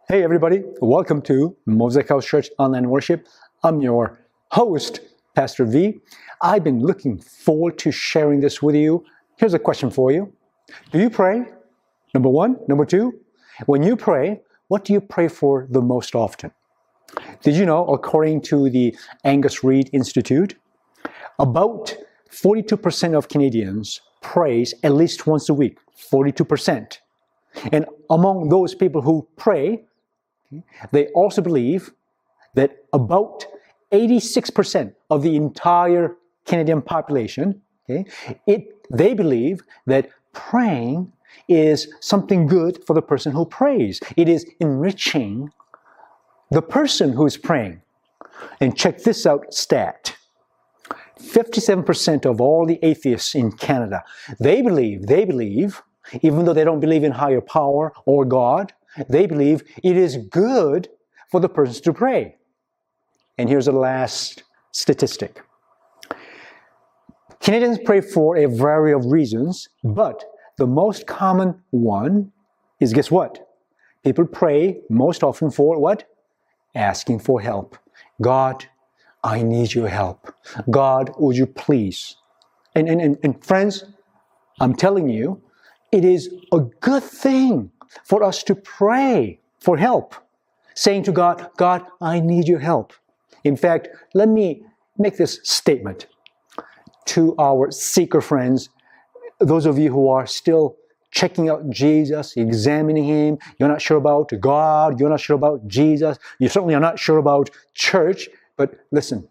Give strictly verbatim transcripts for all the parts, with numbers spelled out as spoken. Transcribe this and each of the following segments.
Hey everybody, welcome to Mosaic House Church Online Worship. I'm your host, Pastor V. I've been looking forward to sharing this with you. Here's a question for you. Do you pray? Number one. Number two, when you pray, what do you pray for the most often? Did you know, according to the Angus Reid Institute, about forty-two percent of Canadians prays at least once a week, forty-two percent. And among those people who pray, they also believe that about eighty-six percent of the entire Canadian population, okay, it, they believe that praying is something good for the person who prays. It is enriching the person who is praying. And check this out stat. fifty-seven percent of all the atheists in Canada, they believe, they believe, even though they don't believe in higher power or God, they believe it is good for the person to pray. And here's the last statistic. Canadians pray for a variety of reasons, but the most common one is, guess what? People pray most often for what? Asking for help. God, I need your help. God, would you please? And, and, and, and friends, I'm telling you, it is a good thing for us to pray for help, saying to God, God, I need your help. In fact, let me make this statement to our seeker friends, those of you who are still checking out Jesus, examining Him, you're not sure about God, you're not sure about Jesus, you certainly are not sure about church, but listen,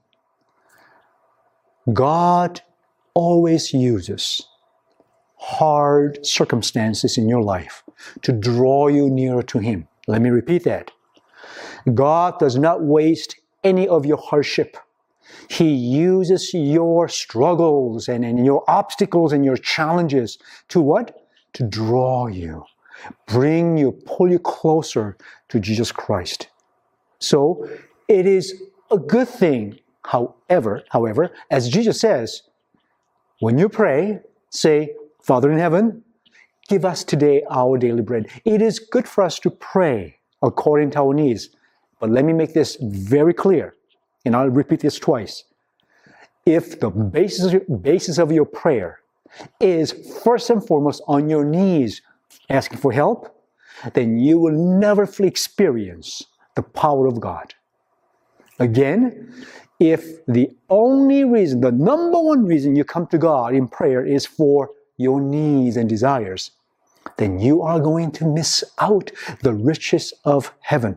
God always uses hard circumstances in your life to draw you nearer to Him. Let me repeat that. God does not waste any of your hardship. He uses your struggles and, and your obstacles and your challenges to what? To draw you, bring you, pull you closer to Jesus Christ. So it is a good thing. However, however, as Jesus says, when you pray, say, Father in heaven, give us today our daily bread. It is good for us to pray according to our needs. But let me make this very clear, and I'll repeat this twice. If the basis, basis of your prayer is first and foremost on your knees asking for help, then you will never fully experience the power of God. Again, if the only reason, the number one reason you come to God in prayer is for your needs and desires, then you are going to miss out the riches of heaven.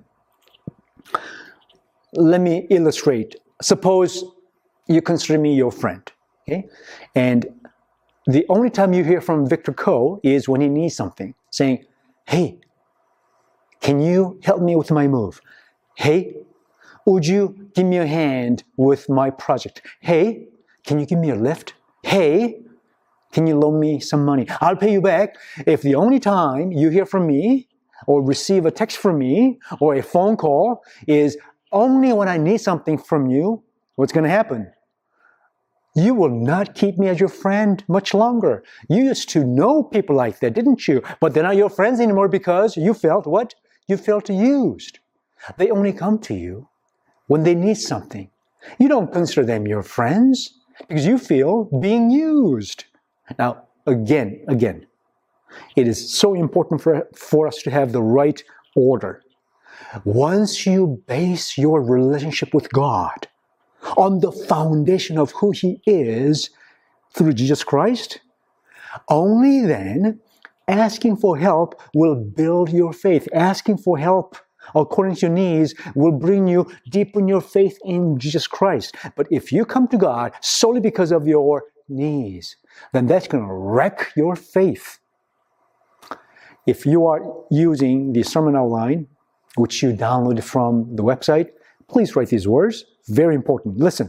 Let me illustrate. Suppose you consider me your friend, okay? And the only time you hear from Victor Coe is when he needs something, saying, hey, can you help me with my move? Hey, would you give me a hand with my project? Hey, can you give me a lift? Hey, can you loan me some money? I'll pay you back. If the only time you hear from me or receive a text from me or a phone call is only when I need something from you, what's going to happen? You will not keep me as your friend much longer. You used to know people like that, didn't you? But they're not your friends anymore because you felt what? You felt used. They only come to you when they need something. You don't consider them your friends because you feel being used. Now, again, again, it is so important for, for us to have the right order. Once you base your relationship with God on the foundation of who He is through Jesus Christ, only then asking for help will build your faith. Asking for help according to your needs will bring you deepen your faith in Jesus Christ. But if you come to God solely because of your needs, then that's going to wreck your faith. If you are using the sermon outline, which you downloaded from the website, please write these words. Very important. Listen.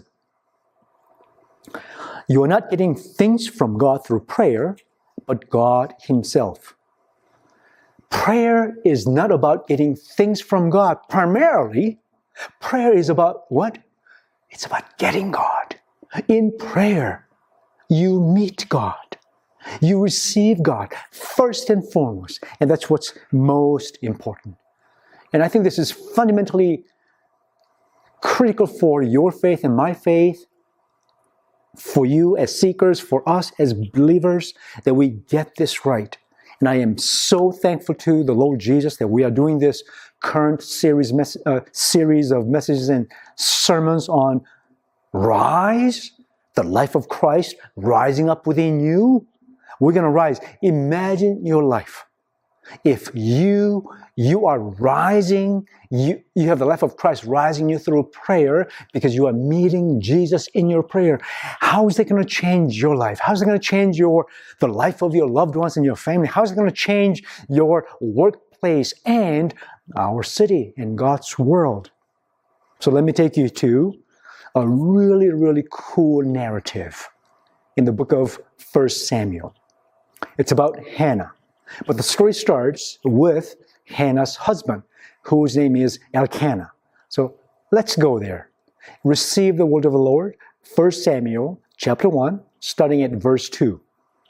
You are not getting things from God through prayer, but God Himself. Prayer is not about getting things from God. Primarily, prayer is about what? It's about getting God. In prayer, you meet God. You receive God first and foremost. And that's what's most important. And I think this is fundamentally critical for your faith and my faith, for you as seekers, for us as believers, that we get this right. And I am so thankful to the Lord Jesus that we are doing this current series, mes- uh, series of messages and sermons on rise, the life of Christ rising up within you. We're going to rise. Imagine your life. If you you are rising, you, you have the life of Christ rising you through prayer because you are meeting Jesus in your prayer. How is it going to change your life? How is it going to change your the life of your loved ones and your family? How is it going to change your workplace and our city and God's world? So let me take you to a really, really cool narrative in the book of First Samuel. It's about Hannah. But the story starts with Hannah's husband, whose name is Elkanah. So let's go there. Receive the word of the Lord. First Samuel chapter one, starting at verse two.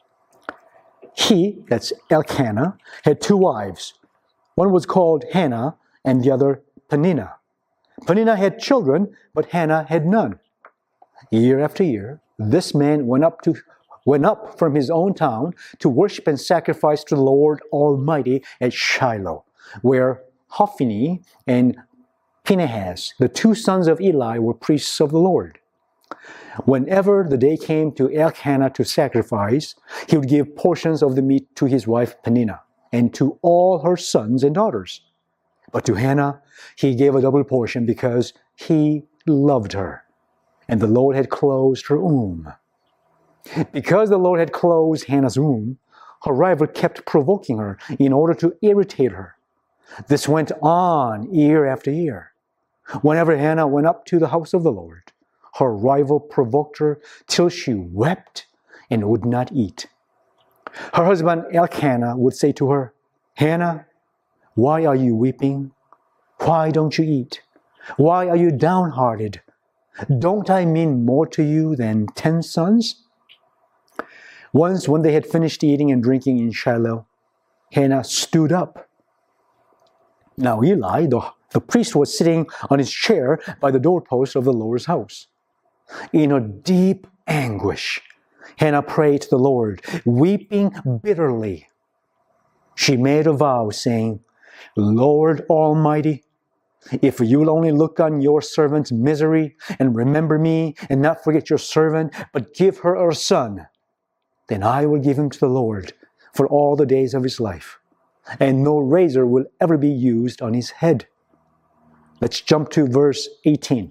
He, that's Elkanah, had two wives. One was called Hannah and the other Peninnah. Peninnah had children, but Hannah had none. Year after year, this man went up to went up from his own town to worship and sacrifice to the Lord Almighty at Shiloh, where Hophni and Phinehas, the two sons of Eli, were priests of the Lord. Whenever the day came to Elkanah to sacrifice, he would give portions of the meat to his wife Peninnah and to all her sons and daughters. But to Hannah, he gave a double portion because he loved her, and the Lord had closed her womb. Because the Lord had closed Hannah's womb, her rival kept provoking her in order to irritate her. This went on year after year. Whenever Hannah went up to the house of the Lord, her rival provoked her till she wept and would not eat. Her husband Elkanah would say to her, "Hannah, why are you weeping? Why don't you eat? Why are you downhearted? Don't I mean more to you than ten sons?" Once, when they had finished eating and drinking in Shiloh, Hannah stood up. Now Eli, the, the priest, was sitting on his chair by the doorpost of the Lord's house. In a deep anguish, Hannah prayed to the Lord, weeping bitterly. She made a vow, saying, "Lord Almighty, if you'll only look on your servant's misery and remember me and not forget your servant, but give her a son, then I will give him to the Lord for all the days of his life, and no razor will ever be used on his head." Let's jump to verse eighteen.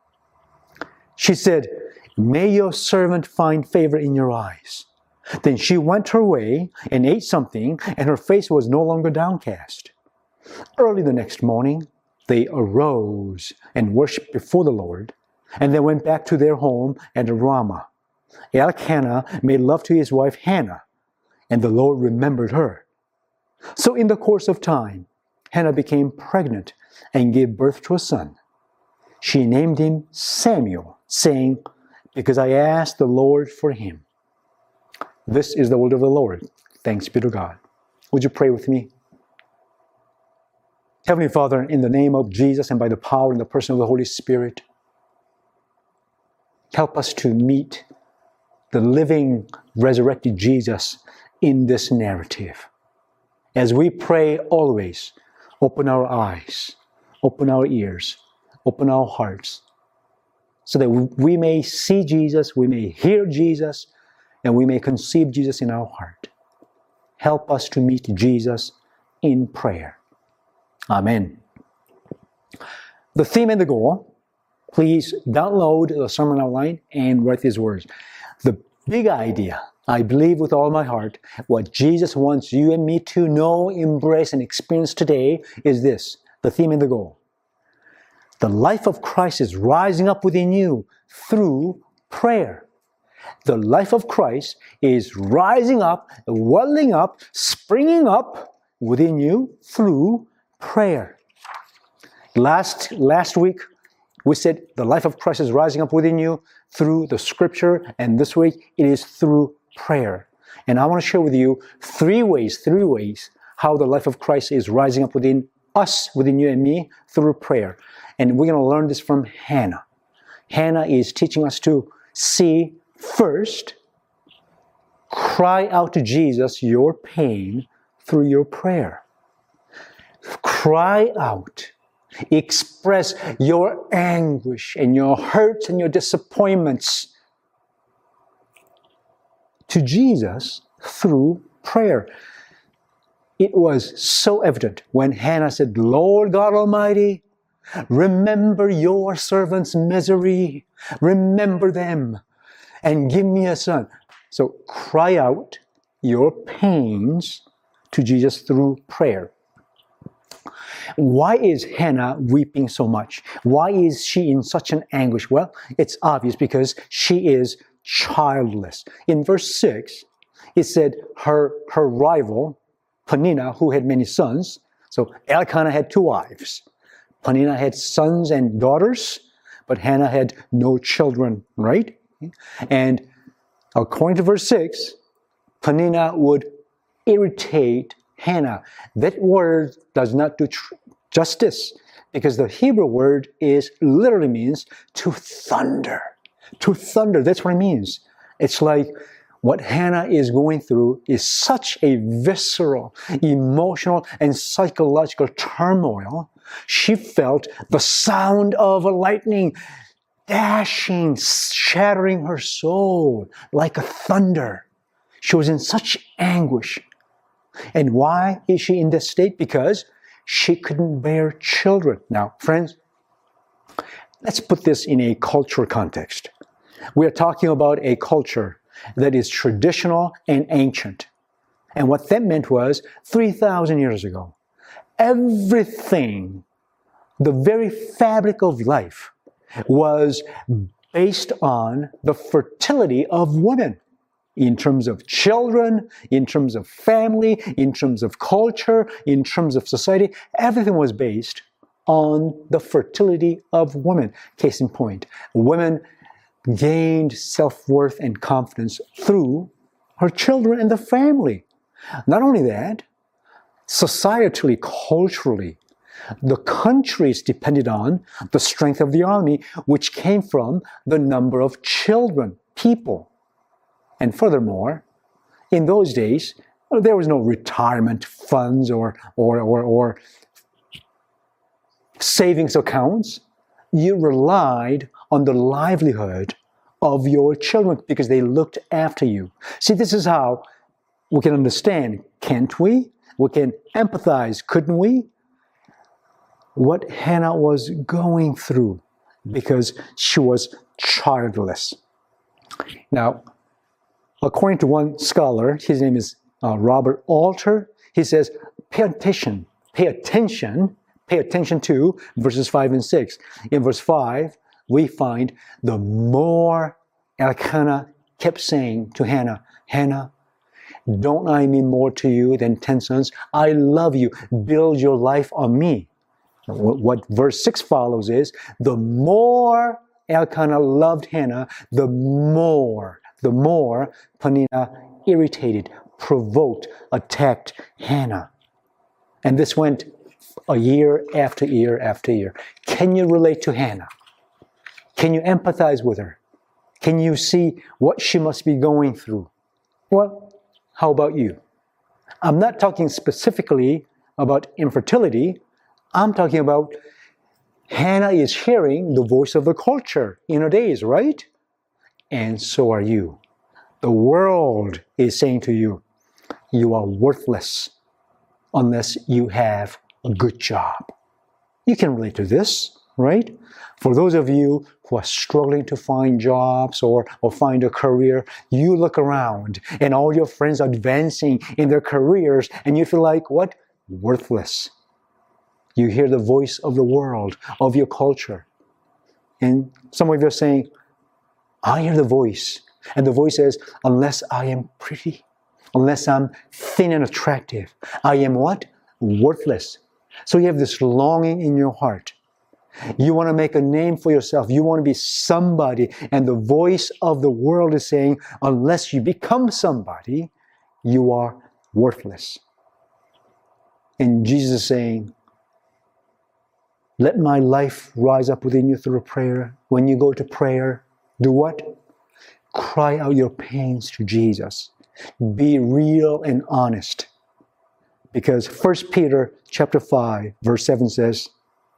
She said, "May your servant find favor in your eyes." Then she went her way and ate something, and her face was no longer downcast. Early the next morning, they arose and worshipped before the Lord, and they went back to their home at Ramah. Elkanah made love to his wife Hannah, and the Lord remembered her. So in the course of time, Hannah became pregnant and gave birth to a son. She named him Samuel, saying, "Because I asked the Lord for him." This is the word of the Lord. Thanks be to God. Would you pray with me? Heavenly Father, in the name of Jesus and by the power and the person of the Holy Spirit, help us to meet the living, resurrected Jesus in this narrative. As we pray always, open our eyes, open our ears, open our hearts, so that we may see Jesus, we may hear Jesus, and we may conceive Jesus in our heart. Help us to meet Jesus in prayer. Amen. The theme and the goal. Please download the sermon outline and write these words. The big idea, I believe with all my heart, what Jesus wants you and me to know, embrace, and experience today is this, the theme and the goal. The life of Christ is rising up within you through prayer. The life of Christ is rising up, welling up, springing up within you through prayer. Last, last week, we said the life of Christ is rising up within you through the scripture, and this week it is through prayer. And I want to share with you three ways, three ways how the life of Christ is rising up within us, within you and me, through prayer. And we're going to learn this from Hannah. Hannah is teaching us to see first, cry out to Jesus your pain through your prayer. Cry out. Express your anguish and your hurts and your disappointments to Jesus through prayer. It was so evident when Hannah said, Lord God Almighty, remember your servant's misery. Remember them and give me a son. So cry out your pains to Jesus through prayer. Why is Hannah weeping so much? Why is she in such an anguish? Well, it's obvious because she is childless. In verse six, it said her, her rival, Peninnah, who had many sons. So Elkanah had two wives. Peninnah had sons and daughters, but Hannah had no children, right? And according to verse six, Peninnah would irritate Hannah. That word does not do tr- justice because the Hebrew word is literally means to thunder. To thunder, that's what it means. It's like what Hannah is going through is such a visceral, emotional, and psychological turmoil. She felt the sound of a lightning dashing, shattering her soul like a thunder. She was in such anguish. And why is she in this state? Because she couldn't bear children. Now, friends, let's put this in a cultural context. We are talking about a culture that is traditional and ancient. And what that meant was three thousand years ago, everything, the very fabric of life, was based on the fertility of women. In terms of children, in terms of family, in terms of culture, in terms of society, everything was based on the fertility of women. Case in point, women gained self-worth and confidence through her children and the family. Not only that, societally, culturally, the countries depended on the strength of the army, which came from the number of children, people. And furthermore, in those days, there was no retirement funds or, or, or, or savings accounts. You relied on the livelihood of your children because they looked after you. See, this is how we can understand, can't we? We can empathize, couldn't we? What Hannah was going through because she was childless. Now, according to one scholar, his name is uh, Robert Alter, he says, pay attention, pay attention, pay attention to verses five and six. In verse five, we find the more Elkanah kept saying to Hannah, Hannah, don't I mean more to you than ten sons? I love you. Build your life on me. What, what verse six follows is, the more Elkanah loved Hannah, the more The more Peninnah irritated, provoked, attacked Hannah. And this went a year after year after year. Can you relate to Hannah? Can you empathize with her? Can you see what she must be going through? Well, how about you? I'm not talking specifically about infertility. I'm talking about Hannah is hearing the voice of the culture in her days, right? And so are you. The world is saying to you, you are worthless unless you have a good job. You can relate to this, right? For those of you who are struggling to find jobs or, or find a career, you look around and all your friends are advancing in their careers and you feel like, what? Worthless. You hear the voice of the world, of your culture. And some of you are saying, I hear the voice, and the voice says, unless I am pretty, unless I'm thin and attractive, I am what? Worthless. So you have this longing in your heart. You want to make a name for yourself. You want to be somebody, and the voice of the world is saying, unless you become somebody, you are worthless. And Jesus is saying, Let my life rise up within you through prayer. When you go to prayer, do what? Cry out your pains to Jesus. Be real and honest. Because First Peter chapter five, verse seven says,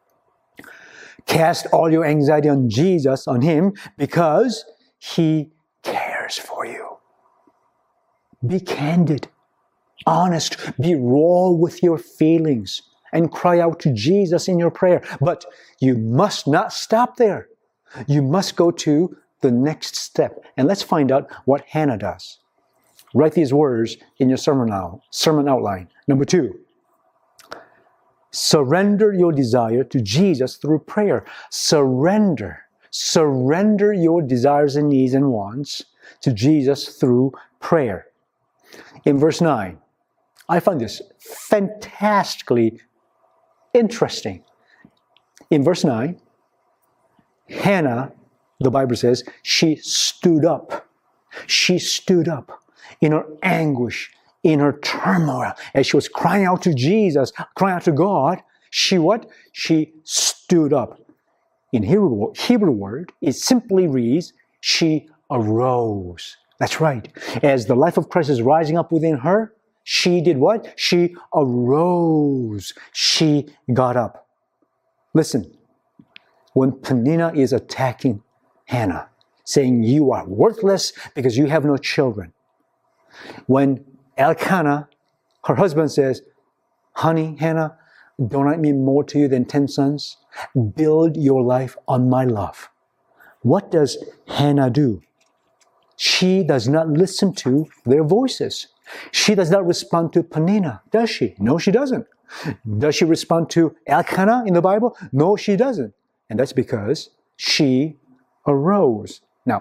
cast all your anxiety on Jesus, on Him, because He cares for you. Be candid, honest, be raw with your feelings, and cry out to Jesus in your prayer. But you must not stop there. You must go to the next step. And let's find out what Hannah does. Write these words in your sermon now, sermon outline. Number two, surrender your desire to Jesus through prayer. Surrender. Surrender your desires and needs and wants to Jesus through prayer. In verse nine, I find this fantastically interesting. In verse nine, Hannah, the Bible says, she stood up. She stood up in her anguish, in her turmoil, as she was crying out to Jesus, crying out to God. She what? She stood up. In Hebrew, Hebrew word, it simply reads, she arose. That's right. As the life of Christ is rising up within her, she did what? She arose. She got up. Listen, when Peninnah is attacking Hannah, saying you are worthless because you have no children. When Elkanah, her husband, says, honey, Hannah, don't I mean more to you than ten sons? Build your life on my love. What does Hannah do? She does not listen to their voices. She does not respond to Peninnah, does she? No, she doesn't. Does she respond to Elkanah in the Bible? No, she doesn't. And that's because she arose. Now,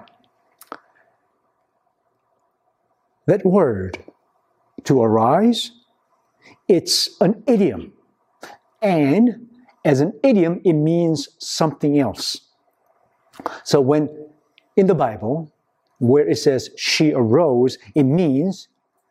that word, to arise, it's an idiom. And as an idiom, it means something else. So when in the Bible, where it says she arose, it means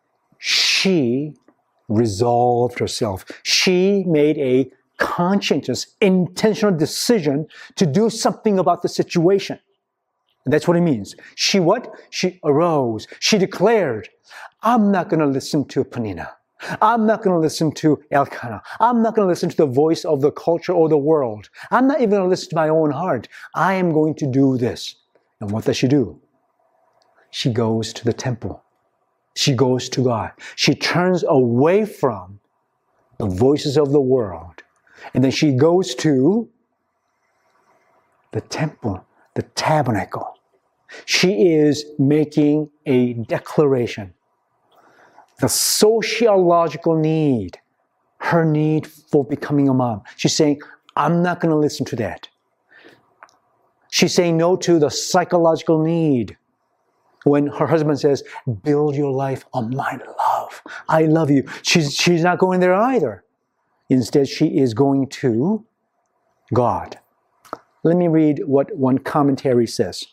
she resolved herself. She made a conscientious, intentional decision to do something about the situation. That's what it means. She what? She arose. She declared, I'm not going to listen to Peninnah. I'm not going to listen to Elkanah. I'm not going to listen to the voice of the culture or the world. I'm not even going to listen to my own heart. I am going to do this. And what does she do? She goes to the temple. She goes to God. She turns away from the voices of the world. And then she goes to the temple, the tabernacle. She is making a declaration. The sociological need, her need for becoming a mom. She's saying, I'm not going to listen to that. She's saying no to the psychological need. When her husband says, build your life on my love. I love you. She's, she's not going there either. Instead, she is going to God. Let me read what one commentary says.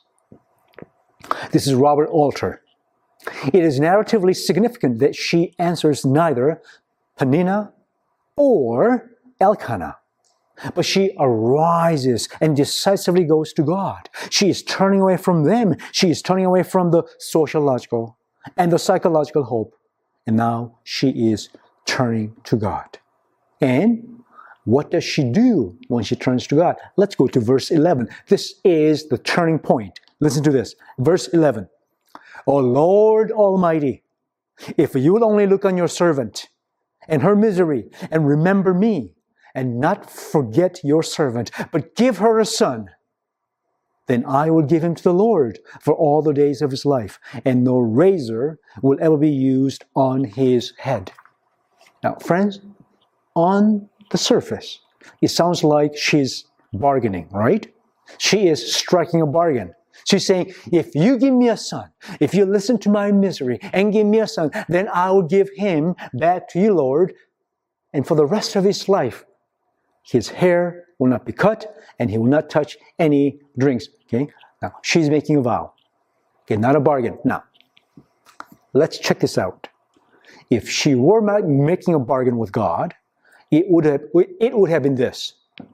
This is Robert Alter. It is narratively significant that she answers neither Peninnah or Elkanah, but she arises and decisively goes to God. She is turning away from them. She is turning away from the sociological and the psychological hope. And now she is turning to God. And what does she do when she turns to God? Let's go to verse eleven. This is the turning point. Listen to this. Verse eleven. O Lord Almighty, if you will only look on your servant and her misery and remember me and not forget your servant, but give her a son, then I will give him to the Lord for all the days of his life, and no razor will ever be used on his head. Now, friends, on the surface, it sounds like she's bargaining, right? She is striking a bargain. She's saying, if you give me a son, if you listen to my misery and give me a son, then I will give him back to you, Lord. And for the rest of his life, his hair will not be cut and he will not touch any drinks. Okay? Now, she's making a vow. Okay, not a bargain. Now, let's check this out. If she were making a bargain with God, it would have, it would have been this.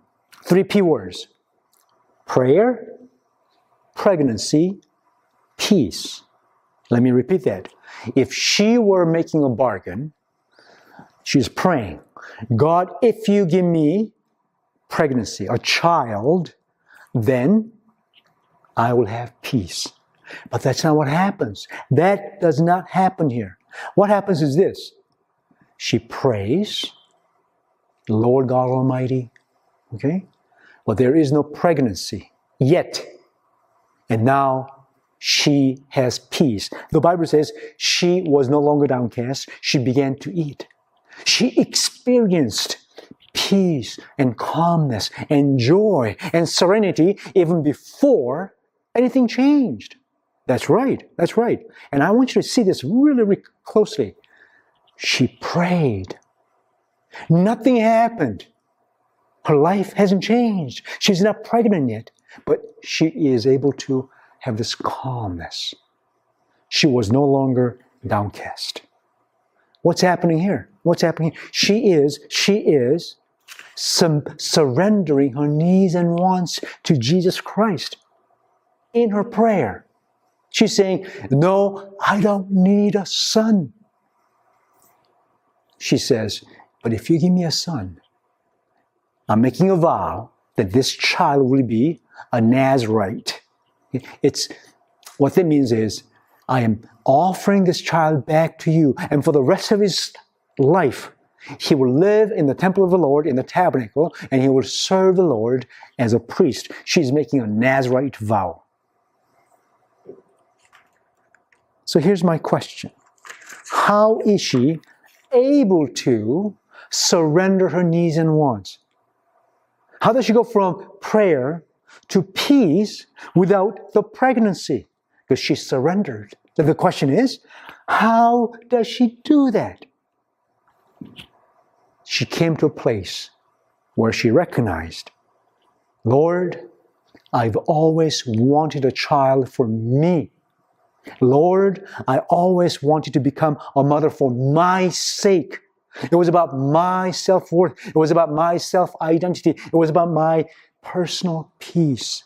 Three P words: prayer, pregnancy, peace. Let me repeat that. If she were making a bargain, she's praying, God, if you give me pregnancy, a child, then I will have peace. But that's not what happens. That does not happen here. What happens is this. She prays, Lord God Almighty, okay? But there is no pregnancy yet. And now she has peace. The Bible says she was no longer downcast. She began to eat. She experienced peace and calmness and joy and serenity even before anything changed. That's right. That's right. And I want you to see this really, really closely. She prayed. Nothing happened. Her life hasn't changed. She's not pregnant yet, but she is able to have this calmness. She was no longer downcast. What's happening here? What's happening? She is, she is some surrendering her needs and wants to Jesus Christ in her prayer. She's saying, no, I don't need a son. She says, but if you give me a son, I'm making a vow that this child will be a Nazarite. It's, what that means is, I am offering this child back to you, and for the rest of his life, he will live in the temple of the Lord, in the tabernacle, and he will serve the Lord as a priest. She's making a Nazarite vow. So here's my question. How is she able to surrender her needs and wants? How does she go from prayer to peace without the pregnancy? Because she surrendered. So the question is, how does she do that? She came to a place where she recognized, Lord, I've always wanted a child for me. Lord, I always wanted to become a mother for my sake. It was about my self-worth. It was about my self-identity. It was about my personal peace.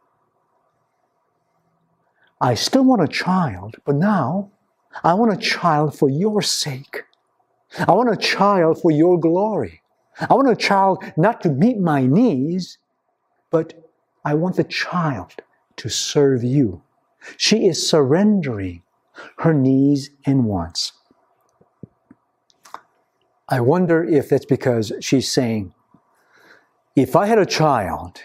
I still want a child, but now I want a child for your sake. I want a child for your glory. I want a child not to meet my needs, but I want the child to serve you. She is surrendering her needs and wants. I wonder if that's because she's saying, if I had a child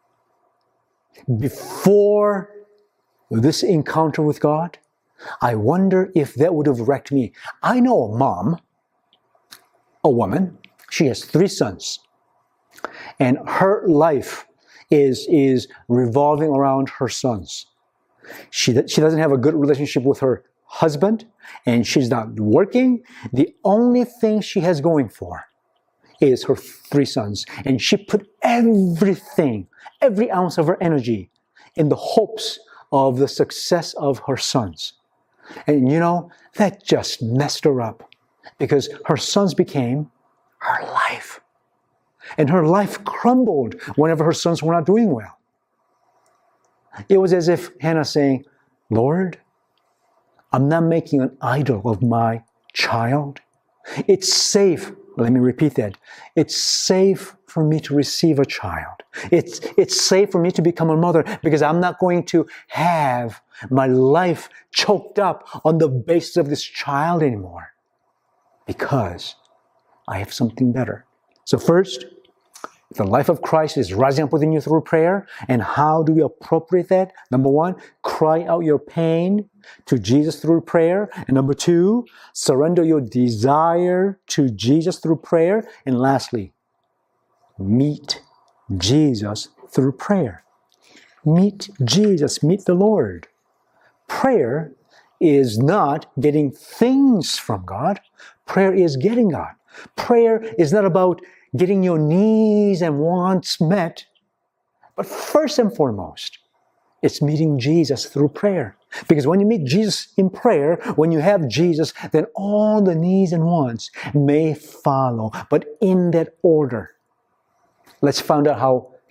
before this encounter with God, I wonder if that would have wrecked me. I know a mom, a woman, she has three sons, and her life is, is revolving around her sons. She, she doesn't have a good relationship with her husband, and she's not working. The only thing she has going for is her three sons. And she put everything, every ounce of her energy in the hopes of the success of her sons. And you know, that just messed her up because her sons became her life. And her life crumbled whenever her sons were not doing well. It was as if Hannah saying, Lord, I'm not making an idol of my child. It's safe, let me repeat that. It's safe for me to receive a child. It's, it's safe for me to become a mother because I'm not going to have my life choked up on the basis of this child anymore because I have something better. So first, the life of Christ is rising up within you through prayer. And how do we appropriate that? Number one, cry out your pain to Jesus through prayer. And number two, surrender your desire to Jesus through prayer. And lastly, meet Jesus through prayer. Meet Jesus, meet the Lord. Prayer is not getting things from God. Prayer is getting God. Prayer is not about getting your needs and wants met. But first and foremost, it's meeting Jesus through prayer. Because when you meet Jesus in prayer, when you have Jesus, then all the needs and wants may follow, but in that order. Let's find out how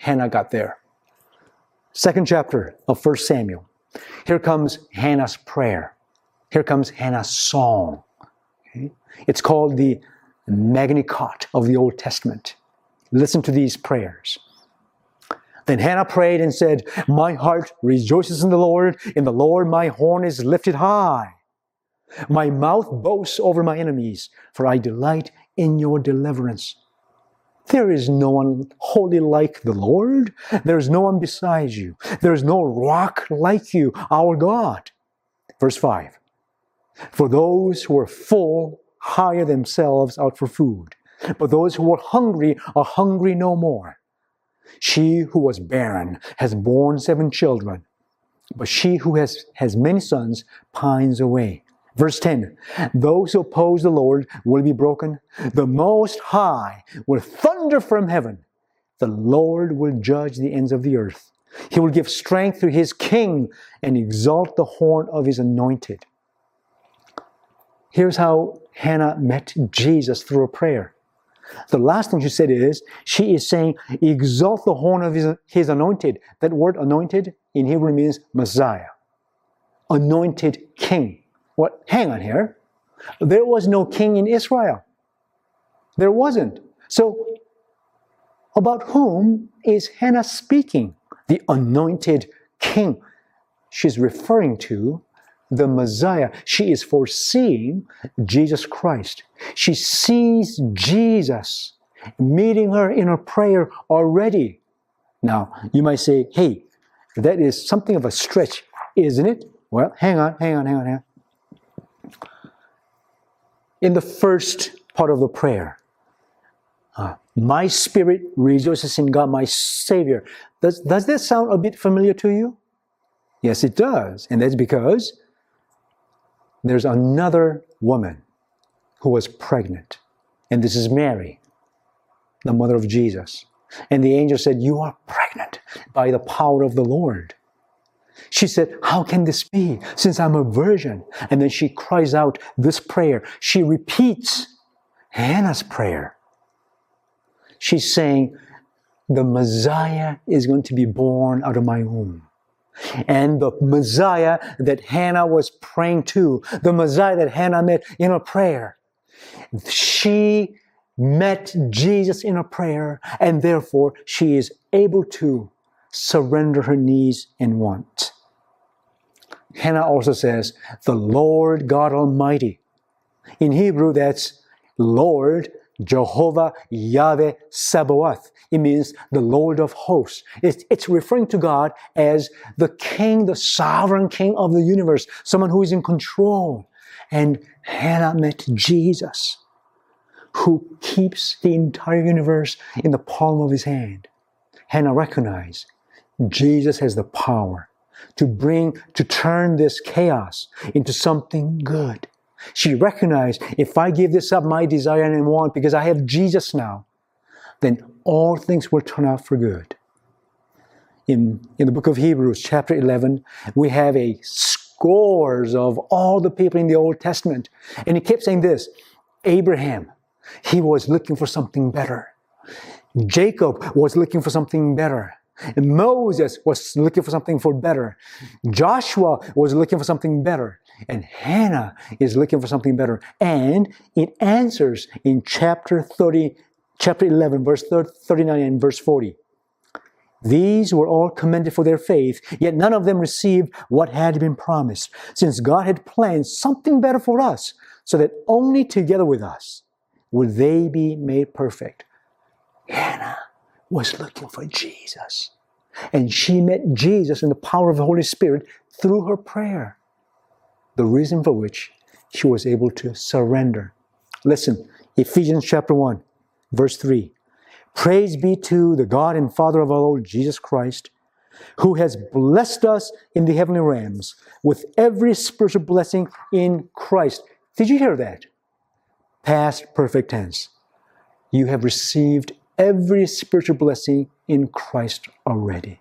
Hannah got there. Second chapter of First Samuel. Here comes Hannah's prayer. Here comes Hannah's song. Okay? It's called the Magnificat of the Old Testament. Listen to these prayers. Then Hannah prayed and said, "My heart rejoices in the Lord. In the Lord my horn is lifted high. My mouth boasts over my enemies, for I delight in your deliverance. There is no one holy like the Lord. There is no one besides you. There is no rock like you, our God." Verse five. "For those who are full hire themselves out for food, but those who are hungry are hungry no more. She who was barren has borne seven children, but she who has, has many sons pines away." Verse ten, "Those who oppose the Lord will be broken. The Most High will thunder from heaven. The Lord will judge the ends of the earth. He will give strength to his king and exalt the horn of his anointed." Here's how Hannah met Jesus through a prayer. The last thing she said is, she is saying, exalt the horn of his, his anointed. That word anointed in Hebrew means Messiah. Anointed king. What? Hang on here. There was no king in Israel. There wasn't. So, about whom is Hannah speaking? The anointed king. She's referring to the Messiah. She is foreseeing Jesus Christ. She sees Jesus meeting her in her prayer already. Now, you might say, hey, that is something of a stretch, isn't it? Well, hang on, hang on, hang on, hang on. In the first part of the prayer, uh, my spirit rejoices in God, my Savior. Does, does that sound a bit familiar to you? Yes, it does. And that's because there's another woman who was pregnant. And this is Mary, the mother of Jesus. And the angel said, "You are pregnant by the power of the Lord." She said, "How can this be, since I'm a virgin?" And then she cries out this prayer. She repeats Hannah's prayer. She's saying, the Messiah is going to be born out of my womb. And the Messiah that Hannah was praying to, the Messiah that Hannah met in a prayer, she met Jesus in a prayer, and therefore she is able to surrender her needs and wants. Hannah also says, the Lord God Almighty. In Hebrew, that's Lord Jehovah Yahweh Sabaoth. It means the Lord of hosts. It's, it's referring to God as the king, the sovereign king of the universe, someone who is in control. And Hannah met Jesus, who keeps the entire universe in the palm of his hand. Hannah recognized Jesus has the power to bring, to turn this chaos into something good. She recognized, if I give this up, my desire and want, because I have Jesus now, then all things will turn out for good. In, in the book of Hebrews, chapter eleven, we have a scores of all the people in the Old Testament. And he kept saying this, Abraham, he was looking for something better. Jacob was looking for something better. And Moses was looking for something for better. Joshua was looking for something better. And Hannah is looking for something better. And it answers in chapter thirty, chapter eleven, verse thirty-nine and verse forty. These were all commended for their faith, yet none of them received what had been promised, since God had planned something better for us, so that only together with us would they be made perfect. Hannah was looking for Jesus. And she met Jesus in the power of the Holy Spirit through her prayer. The reason for which she was able to surrender. Listen, Ephesians chapter one, verse three. Praise be to the God and Father of our Lord Jesus Christ, who has blessed us in the heavenly realms with every spiritual blessing in Christ. Did you hear that? Past perfect tense. You have received every spiritual blessing in Christ already.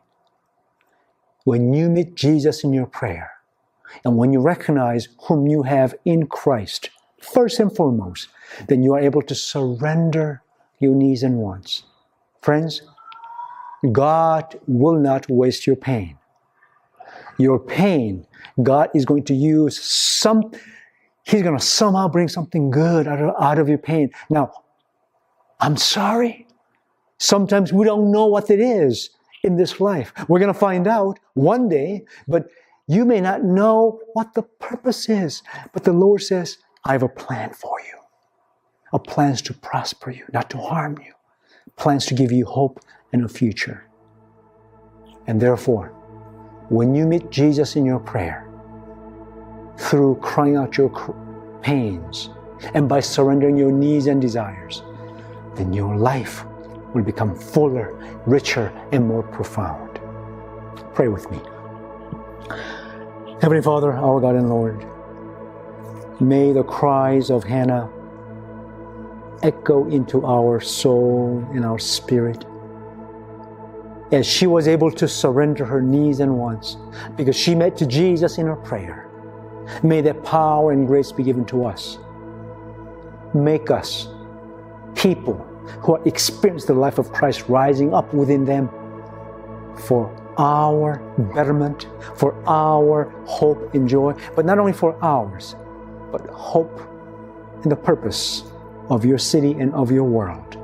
When you meet Jesus in your prayer, and when you recognize whom you have in Christ, first and foremost, then you are able to surrender your needs and wants. Friends, God will not waste your pain. Your pain, God is going to use some, He's going to somehow bring something good out of, out of your pain. Now, I'm sorry. Sometimes we don't know what it is in this life. We're going to find out one day, but you may not know what the purpose is. But the Lord says, I have a plan for you. A plan to prosper you, not to harm you. Plans to give you hope and a future. And therefore, when you meet Jesus in your prayer, through crying out your pains, and by surrendering your needs and desires, then your life will become fuller, richer, and more profound. Pray with me. Heavenly Father, our God and Lord, may the cries of Hannah echo into our soul and our spirit as she was able to surrender her needs and wants because she met to Jesus in her prayer. May that power and grace be given to us. Make us people who have experienced the life of Christ rising up within them for our betterment, for our hope and joy, but not only for ours, but hope and the purpose of your city and of your world.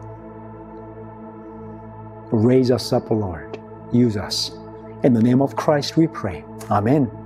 Raise us up, Lord. Use us. In the name of Christ we pray. Amen.